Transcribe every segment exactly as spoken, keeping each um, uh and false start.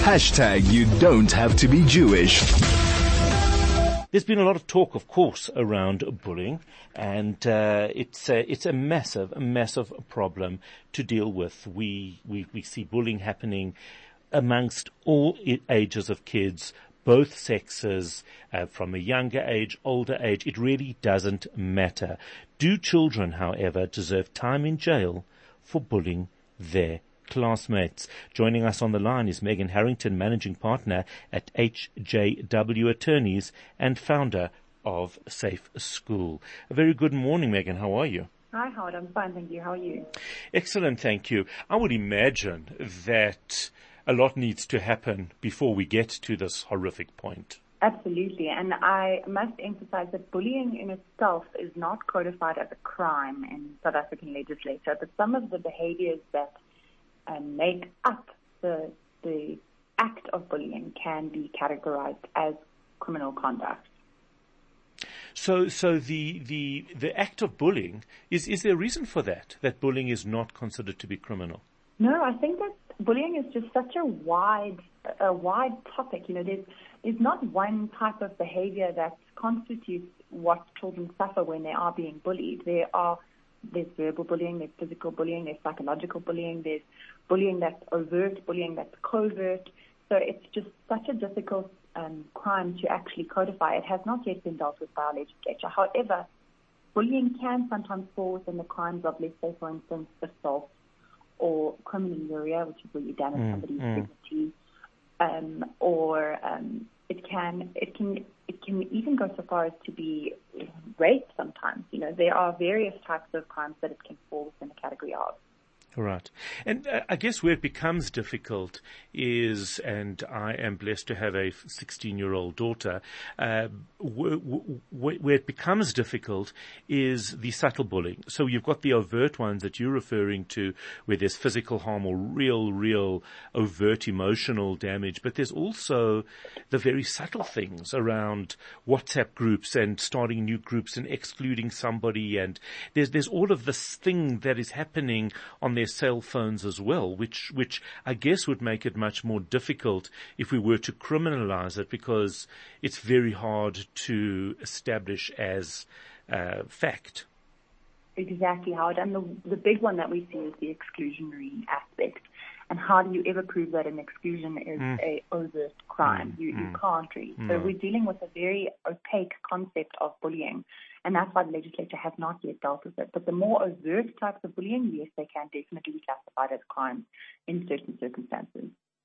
Hashtag you don't have to be Jewish. There's been a lot of talk, of course, around bullying, and uh, it's a, it's a massive, a massive problem to deal with. We, we, we see bullying happening amongst all ages of kids, both sexes, uh, from a younger age, older age. It really doesn't matter. Do children, however, deserve time in jail for bullying their classmates? Joining us on the line is Megan Harrington, Managing Partner at H J W Attorneys and founder of Safe School. A very good morning, Megan. How are you? Hi, Howard. I'm fine, thank you. How are you? Excellent, thank you. I would imagine that a lot needs to happen before we get to this horrific point. Absolutely, and I must emphasize that bullying in itself is not codified as a crime in South African legislature, but some of the behaviors that um, make up the, the act of bullying can be categorized as criminal conduct. So, so the, the, the act of bullying, is, is there a reason for that, that bullying is not considered to be criminal? No, I think that bullying is just such a wide, a wide topic. You know, there's, there's not one type of behavior that constitutes what children suffer when they are being bullied. There are, there's verbal bullying, there's physical bullying, there's psychological bullying, there's bullying that's overt, bullying that's covert. So it's just such a difficult um, crime to actually codify. It has not yet been dealt with by our legislature. However, bullying can sometimes fall within the crimes of, let's say, for instance, assault, or criminal injuria, which is where you damage mm, somebody's mm. dignity, um, or um, it can it can it can even go so far as to be rape. Sometimes, you know, there are various types of crimes that it can fall within the category of. Right. And uh, I guess where it becomes difficult is, and I am blessed to have a sixteen-year-old daughter, uh, w- w- where it becomes difficult is the subtle bullying. So you've got the overt ones that you're referring to, where there's physical harm or real, real overt emotional damage, but there's also the very subtle things around WhatsApp groups and starting new groups and excluding somebody, and there's there's all of this thing that is happening on their cell phones as well, which, which I guess would make it much more difficult if we were to criminalize it, because it's very hard to establish as uh, fact. Exactly, Howard. And the, the big one that we see is the exclusionary aspect. And how do you ever prove that an exclusion is mm. a overt crime? Mm. You, you mm. can't really. So mm. we're dealing with a very opaque concept of bullying. And that's why the legislature has not yet dealt with it. But the more overt types of bullying, yes, they can definitely be classified as crimes in certain circumstances.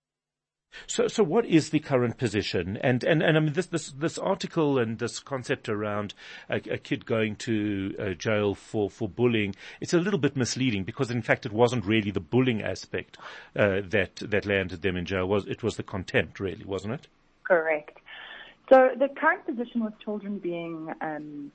So, so what is the current position? And, and, and I mean, this, this, this article and this concept around a, a kid going to uh, jail for, for bullying, it's a little bit misleading, because in fact it wasn't really the bullying aspect, uh, that, that landed them in jail. Was, it was the contempt, really, wasn't it? Correct. So the current position was children being, um,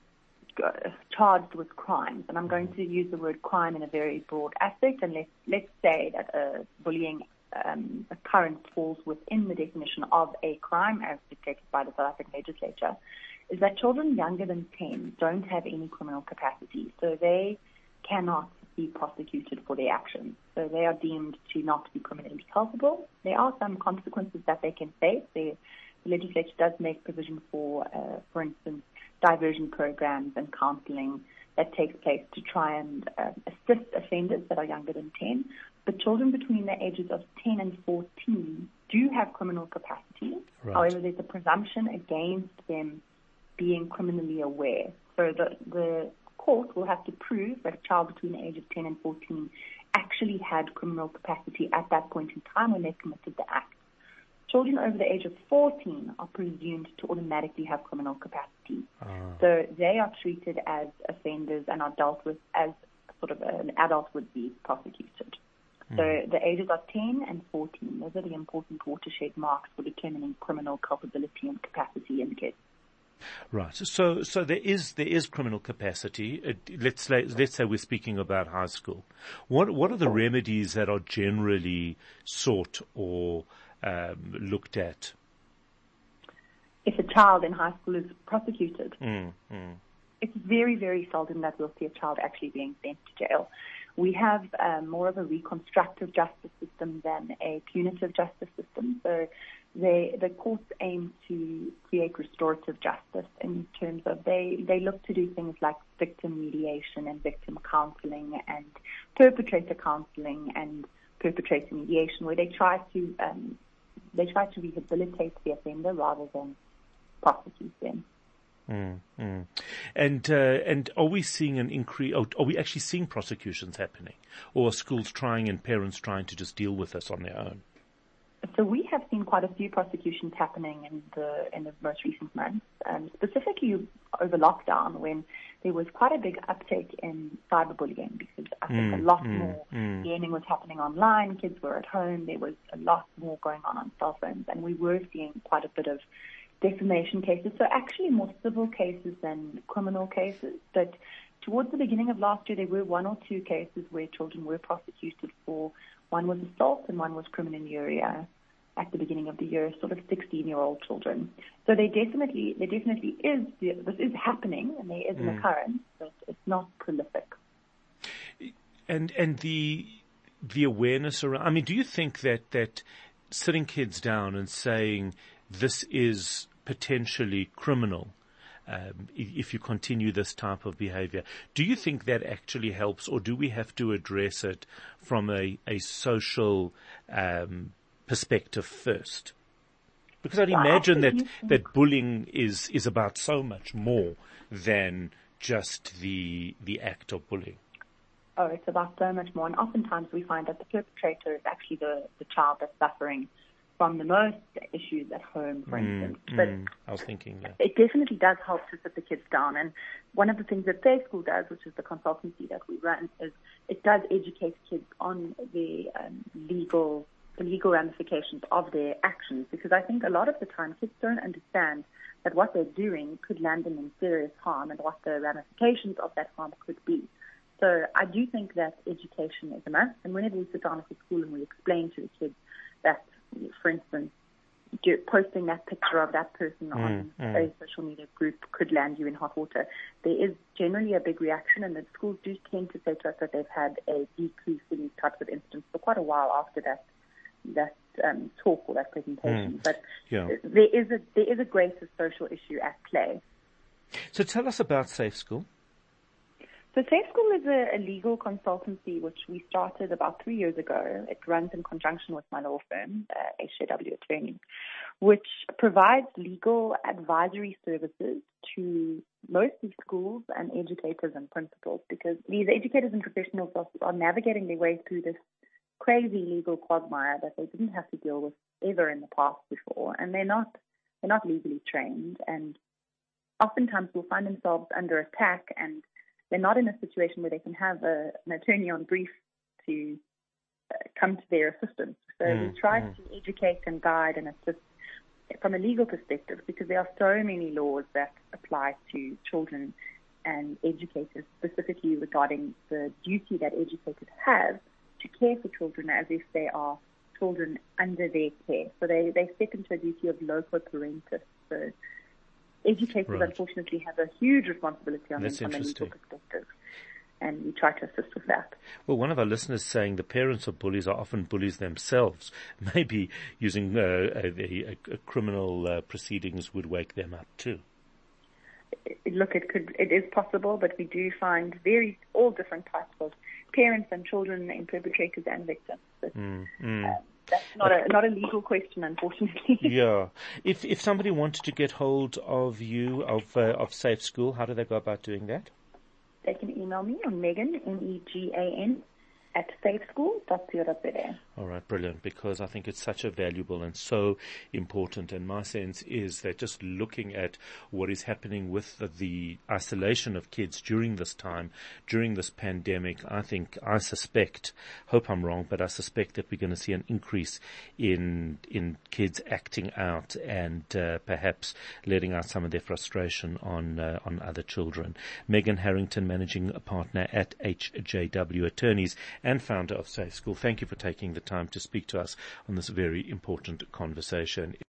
charged with crimes, and I'm going to use the word crime in a very broad aspect, and let's, let's say that a bullying um, occurrence falls within the definition of a crime as dictated by the South African legislature, is that children younger than ten don't have any criminal capacity, so they cannot be prosecuted for their actions. So they are deemed to not be criminally culpable. There are some consequences that they can face. They, the legislature does make provision for, uh, for instance, diversion programs and counseling that takes place to try and uh, assist offenders that are younger than ten. But children between the ages of ten and fourteen do have criminal capacity. Right. However, there's a presumption against them being criminally aware. So the, the court will have to prove that a child between the age of ten and fourteen actually had criminal capacity at that point in time when they committed the act. Children over the age of fourteen are presumed to automatically have criminal capacity. Uh. So they are treated as offenders and are dealt with as sort of an adult would be prosecuted. Mm. So the ages are ten and fourteen. Those are the important watershed marks for determining criminal culpability and capacity in the case. Right. So, so there is there is criminal capacity. Uh, let's say, let's say we're speaking about high school. What what are the remedies that are generally sought or um, looked at? If a child in high school is prosecuted, mm, mm. it's very, very seldom that we'll see a child actually being sent to jail. We have um, more of a reconstructive justice system than a punitive justice system. So they, the courts aim to create restorative justice in terms of they, they look to do things like victim mediation and victim counseling and perpetrator counseling and perpetrator mediation, where they try to um, they try to rehabilitate the offender rather than prosecute them. Mm, mm. And uh, and are we seeing an increase? Are we actually seeing prosecutions happening, or are schools trying and parents trying to just deal with this on their own? So we have seen quite a few prosecutions happening in the in the most recent months, um, specifically over lockdown, when there was quite a big uptake in cyberbullying, because I think mm, a lot mm, more mm. gaming was happening online. Kids were at home. There was a lot more going on on cell phones, and we were seeing quite a bit of defamation cases. So actually more civil cases than criminal cases. But towards the beginning of last year, there were one or two cases where children were prosecuted for, one was assault and one was criminuria at the beginning of the year, sort of sixteen-year-old children. So they definitely, there definitely is, this is happening, and there is an mm. occurrence, but it's not prolific. And and the the awareness around, I mean, do you think that, that sitting kids down and saying this is potentially criminal, um, if you continue this type of behavior, do you think that actually helps, or do we have to address it from a, a social um, perspective first? Because I'd imagine that, that bullying is, is about so much more than just the the act of bullying. Oh, it's about so much more. And oftentimes we find that the perpetrator is actually the, the child that's suffering from the most issues at home, for mm, instance. But mm, I was thinking that. It definitely does help to sit the kids down. And one of the things that Safe School does, which is the consultancy that we run, is it does educate kids on the um, legal the legal ramifications of their actions. Because I think a lot of the time kids don't understand that what they're doing could land them in serious harm and what the ramifications of that harm could be. So I do think that education is a must. And whenever we sit down at the school and we explain to the kids that, for instance, posting that picture of that person mm, on mm. a social media group could land you in hot water, there is generally a big reaction, and the schools do tend to say to us that they've had a decrease in these types of incidents for quite a while after that that um, talk or that presentation. Mm. But yeah. there is a there is a greater social issue at play. So tell us about Safe School. So Safe School is a, a legal consultancy which we started about three years ago. It runs in conjunction with my law firm, uh, H J W Attorneys, which provides legal advisory services to mostly schools and educators and principals, because these educators and professionals are, are navigating their way through this crazy legal quagmire that they didn't have to deal with ever in the past before, and they're not they're not legally trained, and oftentimes will find themselves under attack, and they're not in a situation where they can have a, an attorney on brief to uh, come to their assistance. So mm, we try mm. to educate and guide and assist from a legal perspective, because there are so many laws that apply to children and educators, specifically regarding the duty that educators have to care for children as if they are children under their care. So they, they step into a duty of loco parentis. So educators, right. unfortunately, have a huge responsibility on them from a legal perspective, and we try to assist with that. Well, one of our listeners saying the parents of bullies are often bullies themselves. Maybe using uh, a, a, a criminal uh, proceedings would wake them up too. Look, it could, it is possible, but we do find very all different types of parents and children and perpetrators and victims. But, mm, mm. Um, that's not a not a legal question, unfortunately. Yeah. If if somebody wanted to get hold of you, of uh, of Safe School, how do they go about doing that? They can email me on Megan, M E G A N, at safeschool dot co dot za. All right, brilliant, because I think it's such a valuable and so important. And my sense is that just looking at what is happening with the, the isolation of kids during this time, during this pandemic, I think, I suspect, hope I'm wrong, but I suspect that we're going to see an increase in in kids acting out and uh, perhaps letting out some of their frustration on uh, on other children. Megan Harrington, managing partner at H J W Attorneys and founder of Safe School, thank you for taking the time to speak to us on this very important conversation.